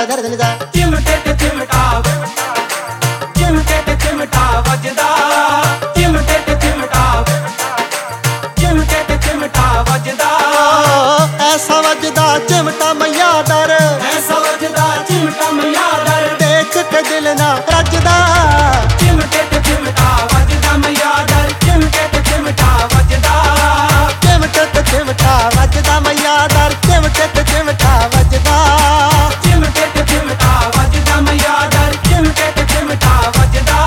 ਦਰ ਦਰ ਦਾ चिमटे ते चिमटा चिमटे ते चिमटा वजदा चिमटे ते चिमटा चिमटे ते चिमटा वजदा ऐसा वजदा चिमटा मैया दर ऐसा वजदा चिमटा मैया दर देख के दिल ना रजदा चिमटे ते चिमटा वजदा मैया दर चिमटे ते चिमटा वजदा चिमटे ते चिमटा वजदा मैया दर चिमटे ते चिमटा वजदा चिमटे ते चिमटा वजदा मैया दर चिमटे ते चिमटा वजदा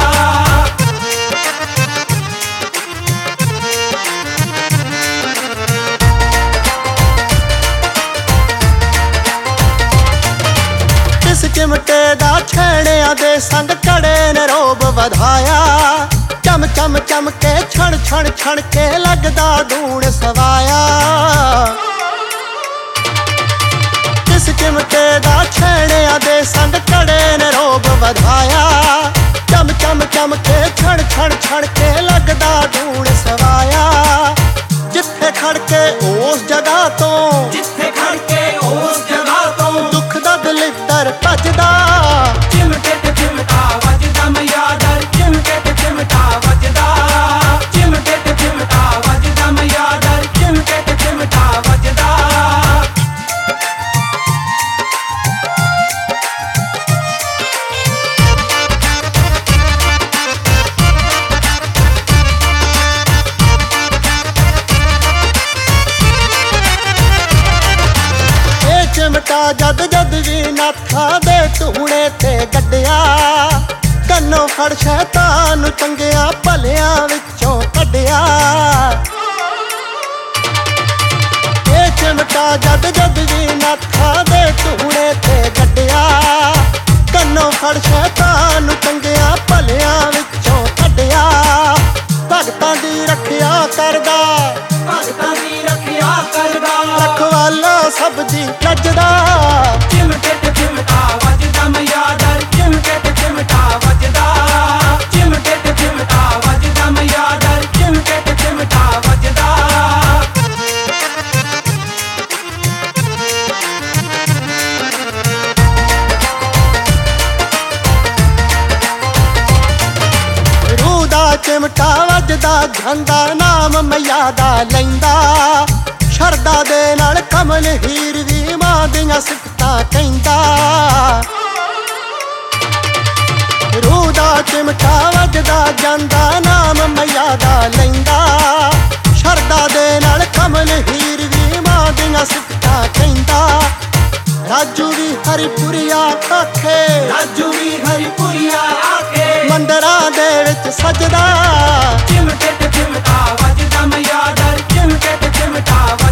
इस चिमटे दा छेड़ियां दे संग कड़े ने रोब वधाया चम चम चम के छण छण छण के लगदा धूण सवाया इस चिमटे दा छेड़ियां दे संग कड़े ने रोब वधाया चम चम चम के छण छण छण के लगदा धूण सवाया जिथे खड़के उस जगह तो जिथे खड़के उस जगह तो दुख दा दलिद्दर भजदा चिमटे ते चिमटा वजदा मैया दर चिमटे ते चिमटा वजदा चिमटे ते चिमटा वजदा मैया दर चिमटे ते चिमटा वजदा चिमटा जद जद भी नाथा दे धूणे ते गड्डिया कन्नों फड़ शैतान चंगिया भलियां विचों कड्डिया ये चिमटा जद जद भी नाथा दे धूणे ते गड्डिया कन्नों फड़ शैतान चंगिया भलियां विचों कड्डिया भगतां दी रखिया करदा भगतां दी रखिया करदा रखवाला सब दी रजदा चिमटे ते चिमटा वजदा मैया दर चिमटे ते चिमटा वजदा चिमटे ते चिमटा वजदा मैया दर चिमटे ते चिमटा वजदा रूह दा चिमटा वजदा झंडा नाम मैया दा लैंदा शरदा दे नाल कमल हीर वी मां दियां सिफतां कहंदा रूह दा चिमटा वजदा ਜਾਂਦਾ नाम मैया दा लैंदा शरदा दे नाल कमल हीर वी मां दियां सिफतां कहंदा राजू वी हरिपुरिया आखे राजू वी हरिपुरिया आखे मंदरां दे विच सजदा चिमटे ते चिमटा वजदा मैया दर चिमटे ते चिमटा